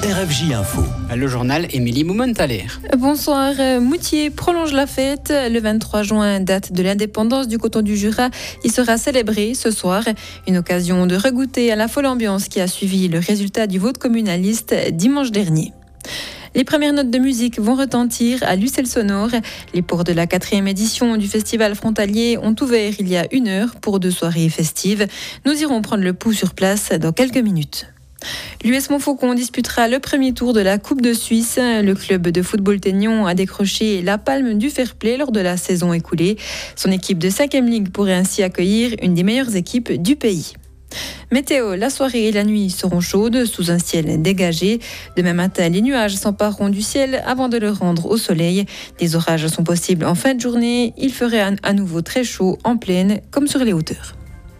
RFJ Info. Le journal Émilie Moumontaler. Bonsoir. Moutier prolonge la fête. Le 23 juin, date de l'indépendance du canton du Jura. Il sera célébré ce soir. Une occasion de regoûter à la folle ambiance qui a suivi le résultat du vote communaliste dimanche dernier. Les premières notes de musique vont retentir à Lucelle Sonore. Les portes de la 4e édition du festival frontalier ont ouvert il y a 1 heure pour 2 soirées festives. Nous irons prendre le pouls sur place dans quelques minutes. L'US Montfaucon disputera le premier tour de la Coupe de Suisse. Le club de football Ténion a décroché la palme du fair play lors de la saison écoulée. Son équipe de 5e Ligue pourrait ainsi accueillir une des meilleures équipes du pays. Météo, la soirée et la nuit seront chaudes sous un ciel dégagé. Demain matin, les nuages s'empareront du ciel avant de le rendre au soleil. Des orages sont possibles en fin de journée. Il ferait à nouveau très chaud en plaine comme sur les hauteurs.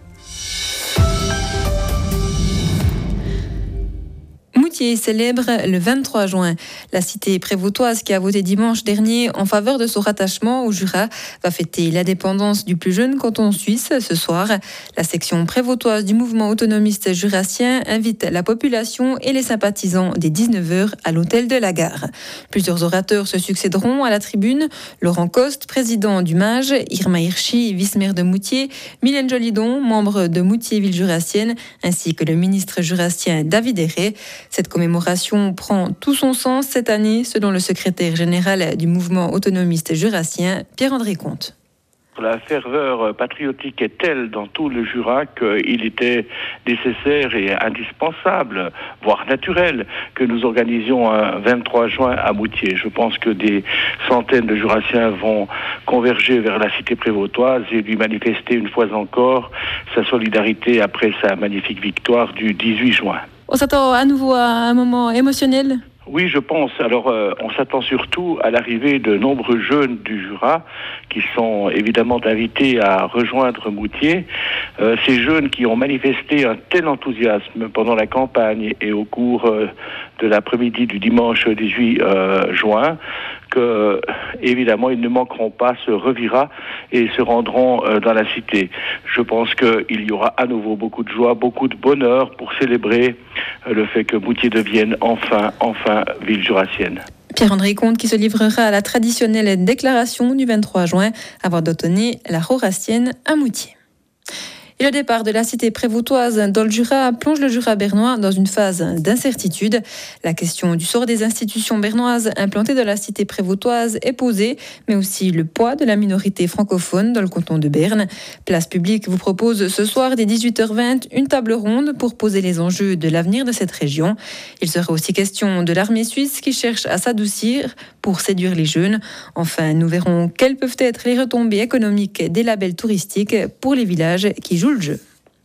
Moutier célèbre le 23 juin. La cité prévôtoise qui a voté dimanche dernier en faveur de son rattachement au Jura va fêter l'indépendance du plus jeune canton suisse ce soir. La section prévôtoise du mouvement autonomiste jurassien invite la population et les sympathisants dès 19h à l'hôtel de la Gare. Plusieurs orateurs se succéderont à la tribune. Laurent Coste, président du MAGE, Irma Hirschi, vice-maire de Moutier, Mylène Jolidon, membre de Moutier Ville Jurassienne, ainsi que le ministre jurassien David Herré. Cette commémoration prend tout son sens cette année, selon le secrétaire général du mouvement autonomiste jurassien, Pierre-André Comte. La ferveur patriotique est telle dans tout le Jura qu'il était nécessaire et indispensable, voire naturel, que nous organisions un 23 juin à Moutier. Je pense que des centaines de Jurassiens vont converger vers la cité prévôtoise et lui manifester une fois encore sa solidarité après sa magnifique victoire du 18 juin. On s'attend à nouveau à un moment émotionnel ? Oui, je pense. Alors, on s'attend surtout à l'arrivée de nombreux jeunes du Jura qui sont évidemment invités à rejoindre Moutier. Ces jeunes qui ont manifesté un tel enthousiasme pendant la campagne et au cours de l'après-midi du dimanche 18 juin que, évidemment, ils ne manqueront pas, se revirera et se rendront dans la cité. Je pense qu'il y aura à nouveau beaucoup de joie, beaucoup de bonheur pour célébrer le fait que Moutier devienne enfin ville jurassienne. Pierre-André Comte qui se livrera à la traditionnelle déclaration du 23 juin avant d'automner la Rorassienne à Moutier. Et le départ de la cité prévôtoise dans le Jura plonge le Jura bernois dans une phase d'incertitude. La question du sort des institutions bernoises implantées dans la cité prévôtoise est posée, mais aussi le poids de la minorité francophone dans le canton de Berne. Place Publique vous propose ce soir dès 18h20 une table ronde pour poser les enjeux de l'avenir de cette région. Il sera aussi question de l'armée suisse qui cherche à s'adoucir pour séduire les jeunes. Enfin, nous verrons quelles peuvent être les retombées économiques des labels touristiques pour les villages qui jouent le jeu.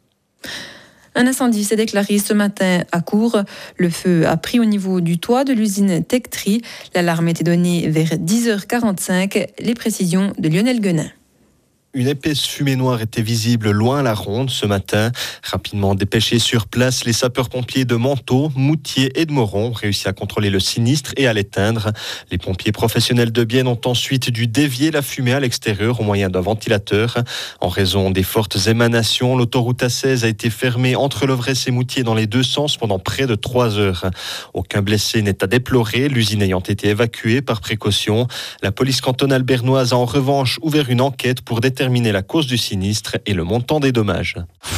Un incendie s'est déclaré ce matin à Cours. Le feu a pris au niveau du toit de l'usine Tectri. L'alarme était donnée vers 10h45. Les précisions de Lionel Guenin. Une épaisse fumée noire était visible loin à la ronde ce matin. Rapidement dépêchés sur place, les sapeurs-pompiers de Menthon, Moutier et de Moron ont réussi à contrôler le sinistre et à l'éteindre. Les pompiers professionnels de Bienne ont ensuite dû dévier la fumée à l'extérieur au moyen d'un ventilateur. En raison des fortes émanations, l'autoroute A16 a été fermée entre Lovresse et Moutier dans les deux sens pendant près de 3 heures. Aucun blessé n'est à déplorer, l'usine ayant été évacuée par précaution. La police cantonale bernoise a en revanche ouvert une enquête pour déterminer la cause du sinistre et le montant des dommages.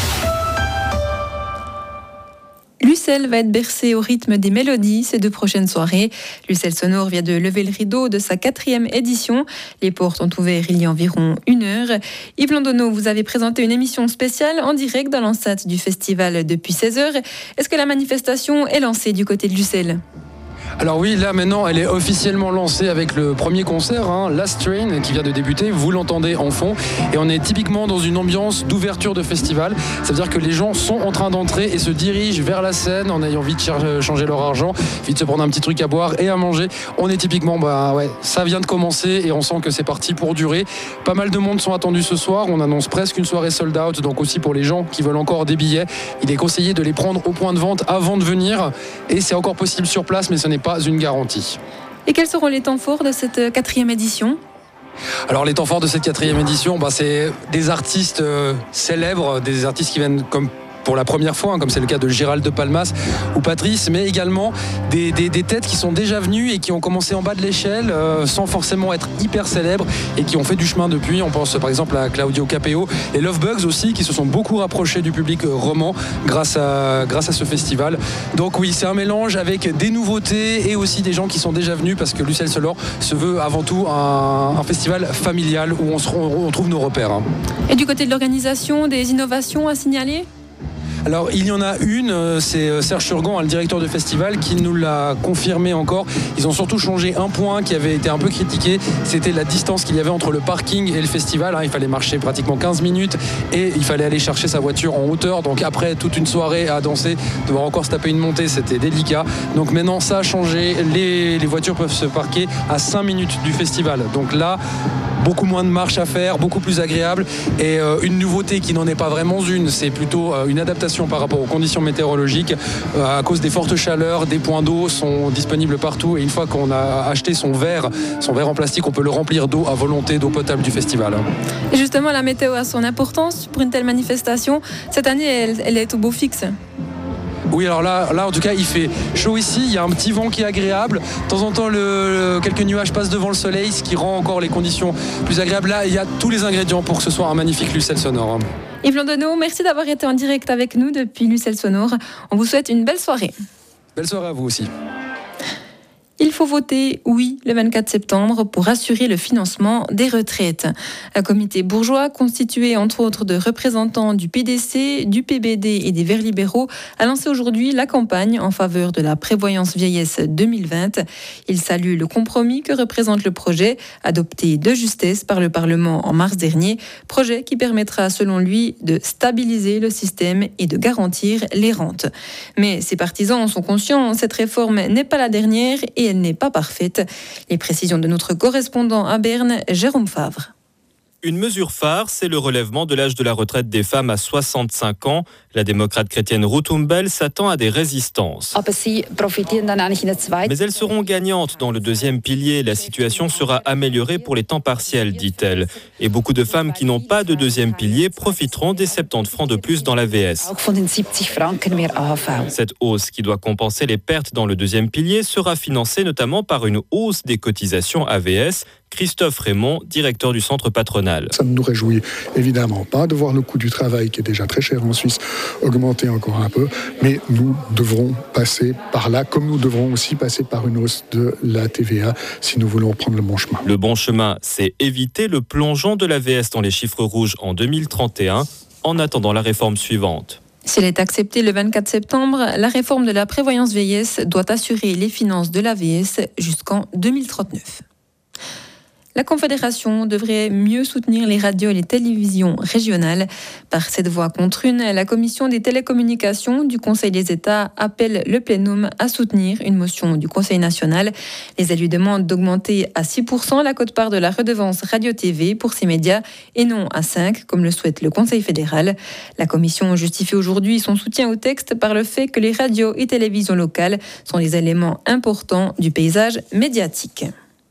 Lucelle va être bercée au rythme des mélodies ces 2 prochaines soirées. Lucelle Sonore vient de lever le rideau de sa 4e édition. Les portes ont ouvert il y a environ 1 heure. Yves Landonneau, vous avez présenté une émission spéciale en direct dans l'enceinte du festival depuis 16h. Est-ce que la manifestation est lancée du côté de Lucelle ? Alors oui, là maintenant elle est officiellement lancée avec le premier concert, Last Train, qui vient de débuter, vous l'entendez en fond, et on est typiquement dans une ambiance d'ouverture de festival. Ça veut dire que les gens sont en train d'entrer et se dirigent vers la scène en ayant envie de changer leur argent, envie de se prendre un petit truc à boire et à manger. On est typiquement, ça vient de commencer et on sent que c'est parti pour durer. Pas mal de monde sont attendus ce soir, on annonce presque une soirée sold out, donc aussi pour les gens qui veulent encore des billets, il est conseillé de les prendre au point de vente avant de venir, et c'est encore possible sur place, mais ce n'est pas une garantie. Et quels seront les temps forts de cette 4e édition ? Alors les temps forts de cette 4e édition, c'est des artistes célèbres, des artistes qui viennent comme pour la première fois, comme c'est le cas de Gérald de Palmas ou Patrice, mais également des têtes qui sont déjà venues et qui ont commencé en bas de l'échelle sans forcément être hyper célèbres et qui ont fait du chemin depuis. On pense par exemple à Claudio Capeo et Lovebugs aussi, qui se sont beaucoup rapprochés du public roman grâce à ce festival. Donc oui, c'est un mélange avec des nouveautés et aussi des gens qui sont déjà venus, parce que Lucelle Solor se veut avant tout un festival familial où on trouve nos repères. Et du côté de l'organisation, des innovations à signaler ? Alors il y en a une, c'est Serge Surgan, le directeur du festival, qui nous l'a confirmé encore. Ils ont surtout changé un point qui avait été un peu critiqué, c'était la distance qu'il y avait entre le parking et le festival. Il fallait marcher pratiquement 15 minutes et il fallait aller chercher sa voiture en hauteur. Donc après toute une soirée à danser, devoir encore se taper une montée, c'était délicat. Donc maintenant ça a changé, les voitures peuvent se parquer à 5 minutes du festival. Donc là, beaucoup moins de marche à faire, beaucoup plus agréable. Et une nouveauté qui n'en est pas vraiment une, c'est plutôt une adaptation par rapport aux conditions météorologiques. À cause des fortes chaleurs, des points d'eau sont disponibles partout, et une fois qu'on a acheté son verre en plastique, on peut le remplir d'eau à volonté, d'eau potable du festival. Et justement, la météo a son importance pour une telle manifestation. Cette année, elle est au beau fixe. Oui, alors là, en tout cas, il fait chaud ici. Il y a un petit vent qui est agréable. De temps en temps, quelques nuages passent devant le soleil, ce qui rend encore les conditions plus agréables. Là, il y a tous les ingrédients pour que ce soit un magnifique Lucelle Sonore. Yves Landonneau, merci d'avoir été en direct avec nous depuis Lucelle Sonore. On vous souhaite une belle soirée. Belle soirée à vous aussi. Il faut voter oui le 24 septembre pour assurer le financement des retraites. Un comité bourgeois constitué entre autres de représentants du PDC, du PBD et des Verts libéraux a lancé aujourd'hui la campagne en faveur de la prévoyance vieillesse 2020. Il salue le compromis que représente le projet, adopté de justesse par le Parlement en mars dernier, projet qui permettra selon lui de stabiliser le système et de garantir les rentes. Mais ses partisans sont conscients, cette réforme n'est pas la dernière et elle n'est pas parfaite. Les précisions de notre correspondant à Berne, Jérôme Favre. Une mesure phare, c'est le relèvement de l'âge de la retraite des femmes à 65 ans. La démocrate chrétienne Ruth Humbel s'attend à des résistances. Mais elles seront gagnantes dans le deuxième pilier. La situation sera améliorée pour les temps partiels, dit-elle. Et beaucoup de femmes qui n'ont pas de deuxième pilier profiteront des 70 francs de plus dans l'AVS. Cette hausse, qui doit compenser les pertes dans le deuxième pilier, sera financée notamment par une hausse des cotisations AVS. Christophe Raymond, directeur du centre patronal. Ça ne nous réjouit évidemment pas de voir le coût du travail, qui est déjà très cher en Suisse, augmenter encore un peu, mais nous devrons passer par là, comme nous devrons aussi passer par une hausse de la TVA si nous voulons prendre le bon chemin. Le bon chemin, c'est éviter le plongeon de l'AVS dans les chiffres rouges en 2031, en attendant la réforme suivante. Si elle est acceptée le 24 septembre, la réforme de la prévoyance vieillesse doit assurer les finances de l'AVS jusqu'en 2039. La Confédération devrait mieux soutenir les radios et les télévisions régionales. Par cette voix contre une, la Commission des télécommunications du Conseil des États appelle le plénum à soutenir une motion du Conseil national. Les élus demandent d'augmenter à 6% la quote-part de la redevance radio-TV pour ces médias et non à 5%, comme le souhaite le Conseil fédéral. La Commission justifie aujourd'hui son soutien au texte par le fait que les radios et télévisions locales sont des éléments importants du paysage médiatique.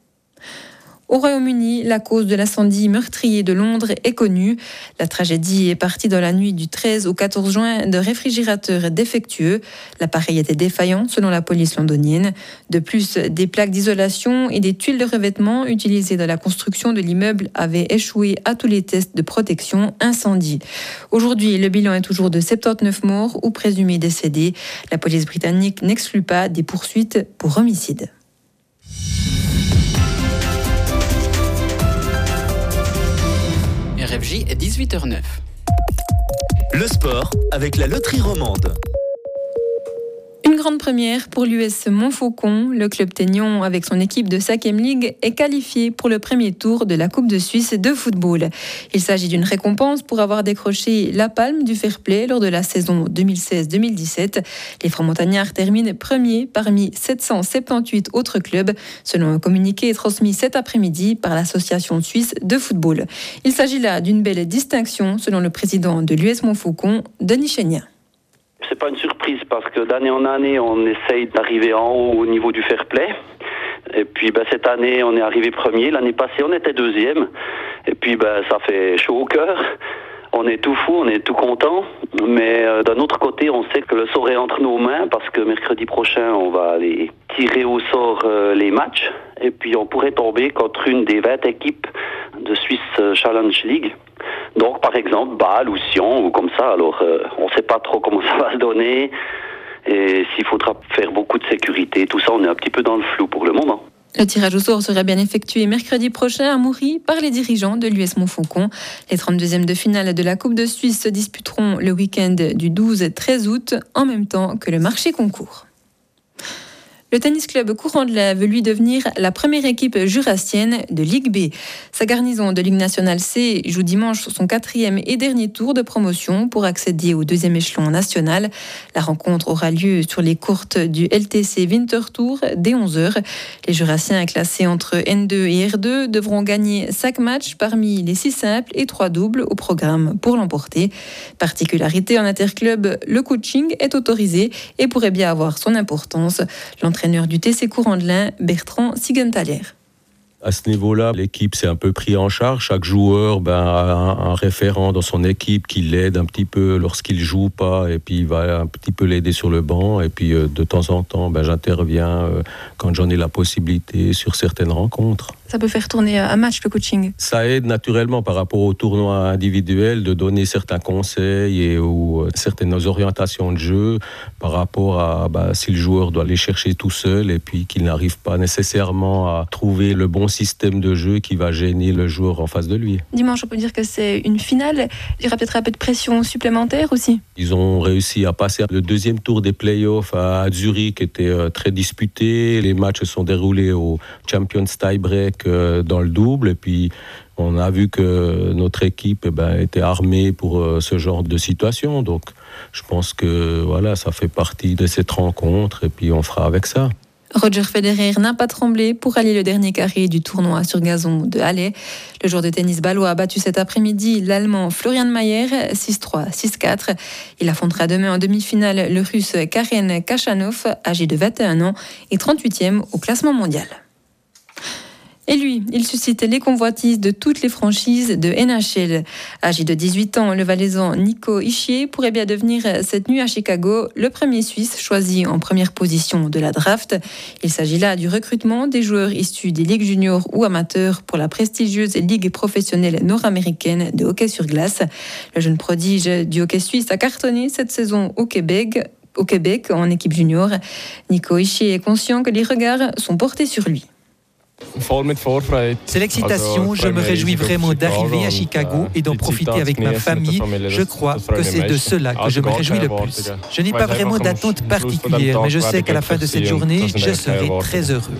Au Royaume-Uni, la cause de l'incendie meurtrier de Londres est connue. La tragédie est partie dans la nuit du 13 au 14 juin de réfrigérateurs défectueux. L'appareil était défaillant selon la police londonienne. De plus, des plaques d'isolation et des tuiles de revêtement utilisées dans la construction de l'immeuble avaient échoué à tous les tests de protection incendie. Aujourd'hui, le bilan est toujours de 79 morts ou présumés décédés. La police britannique n'exclut pas des poursuites pour homicide. RFJ est 18h09. Le sport avec la loterie romande. Une grande première pour l'US Montfaucon. Le club Ténion, avec son équipe de 5e Ligue, est qualifié pour le premier tour de la Coupe de Suisse de football. Il s'agit d'une récompense pour avoir décroché la palme du fair play lors de la saison 2016-2017. Les Francs-Montagnards terminent premiers parmi 778 autres clubs, selon un communiqué transmis cet après-midi par l'Association suisse de football. Il s'agit là d'une belle distinction, selon le président de l'US Montfaucon, Denis Chénian. C'est pas une surprise parce que d'année en année, on essaye d'arriver en haut au niveau du fair play. Et puis cette année, on est arrivé premier. L'année passée, on était deuxième. Et puis ça fait chaud au cœur. On est tout fou, on est tout content, mais d'un autre côté, on sait que le sort est entre nos mains parce que mercredi prochain, on va aller tirer au sort les matchs et puis on pourrait tomber contre une des 20 équipes de Swiss Challenge League. Donc par exemple, Bâle ou Sion ou comme ça, alors on ne sait pas trop comment ça va se donner et s'il faudra faire beaucoup de sécurité, tout ça, on est un petit peu dans le flou pour le moment. Le tirage au sort sera bien effectué mercredi prochain à Moury par les dirigeants de l'US Montfaucon. Les 32e de finale de la Coupe de Suisse se disputeront le week-end du 12-13 août, en même temps que le marché concours. Le tennis club Courant-de-Lens veut lui devenir la première équipe jurassienne de Ligue B. Sa garnison de Ligue nationale C joue dimanche son 4e et dernier tour de promotion pour accéder au 2e échelon national. La rencontre aura lieu sur les courts du LTC Winter Tour dès 11h. Les jurassiens classés entre N2 et R2 devront gagner 5 matchs parmi les 6 simples et 3 doubles au programme pour l'emporter. Particularité en interclub, le coaching est autorisé et pourrait bien avoir son importance. L'entraîneur du TC Courant-de-Lens, Bertrand Sigenthaler. À ce niveau-là, l'équipe s'est un peu pris en charge. Chaque joueur a un référent dans son équipe qui l'aide un petit peu lorsqu'il joue pas, et puis il va un petit peu l'aider sur le banc. Et puis de temps en temps, j'interviens quand j'en ai la possibilité sur certaines rencontres. Ça peut faire tourner un match, le coaching. Ça aide naturellement par rapport au tournoi individuel de donner certains conseils ou certaines orientations de jeu par rapport à si le joueur doit aller chercher tout seul et puis qu'il n'arrive pas nécessairement à trouver le bon système de jeu qui va gêner le joueur en face de lui. Dimanche, on peut dire que c'est une finale. Il y aura peut-être un peu de pression supplémentaire aussi. Ils ont réussi à passer le 2e tour des playoffs à Zurich, qui était très disputé. Les matchs se sont déroulés au Champions Tie-Break dans le double, et puis on a vu que notre équipe était armée pour ce genre de situation. Donc je pense que ça fait partie de cette rencontre et puis on fera avec ça. Roger Federer n'a pas tremblé pour allier le dernier carré du tournoi sur gazon de Halle. Le joueur de tennis bâlois a battu cet après-midi l'Allemand Florian Mayer 6-3, 6-4. Il affrontera demain en demi-finale le Russe Karen Khachanov, âgé de 21 ans et 38e au classement mondial. Et lui, il suscite les convoitises de toutes les franchises de NHL. Âgé de 18 ans, le Valaisan Nico Hischier pourrait bien devenir cette nuit à Chicago le premier Suisse choisi en première position de la draft. Il s'agit là du recrutement des joueurs issus des ligues juniors ou amateurs pour la prestigieuse ligue professionnelle nord-américaine de hockey sur glace. Le jeune prodige du hockey suisse a cartonné cette saison au Québec en équipe junior. Nico Hischier est conscient que les regards sont portés sur lui. C'est l'excitation, je me réjouis vraiment d'arriver à Chicago et d'en profiter avec ma famille. Je crois que c'est de cela que je me réjouis le plus. Je n'ai pas vraiment d'attente particulière, mais je sais qu'à la fin de cette journée, je serai très heureux.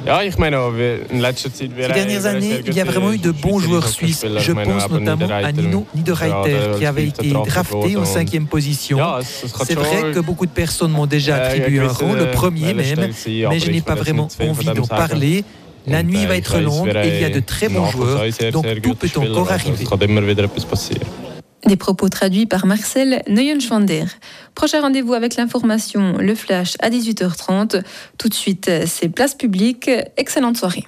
Ces dernières années, il y a vraiment eu de bons joueurs suisses. Je pense notamment à Nino Niederreiter, qui avait été drafté en 5e position. C'est vrai que beaucoup de personnes m'ont déjà attribué un rang, le premier même, mais je n'ai pas vraiment envie d'en parler. La nuit va être longue et il y a de très bons joueurs, donc tout peut encore arriver. Des propos traduits par Marcel Neuenschwander. Prochain rendez-vous avec l'information, le flash à 18h30. Tout de suite, c'est Place Publique. Excellente soirée.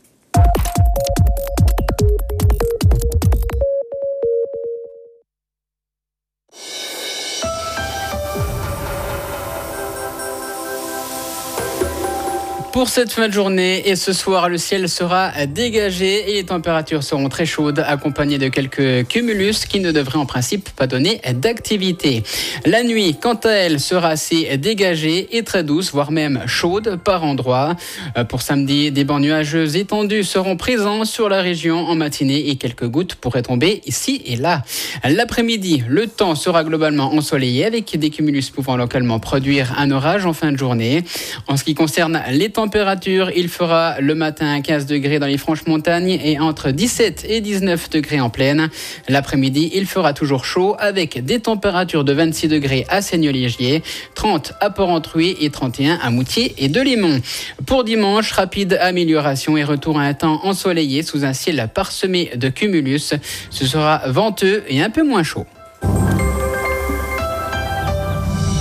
Pour cette fin de journée et ce soir, le ciel sera dégagé et les températures seront très chaudes, accompagnées de quelques cumulus qui ne devraient en principe pas donner d'activité. La nuit, quant à elle, sera assez dégagée et très douce, voire même chaude par endroits. Pour samedi, des bancs nuageux étendus seront présents sur la région en matinée et quelques gouttes pourraient tomber ici et là. L'après-midi, le temps sera globalement ensoleillé avec des cumulus pouvant localement produire un orage en fin de journée. En ce qui concerne les température, il fera le matin 15 degrés dans les Franches-Montagnes et entre 17 et 19 degrés en plaine. L'après-midi, il fera toujours chaud avec des températures de 26 degrés à Seigneulier, 30 à Port-Entruy et 31 à Moutier et Delémont. Pour dimanche, rapide amélioration et retour à un temps ensoleillé sous un ciel parsemé de cumulus. Ce sera venteux et un peu moins chaud.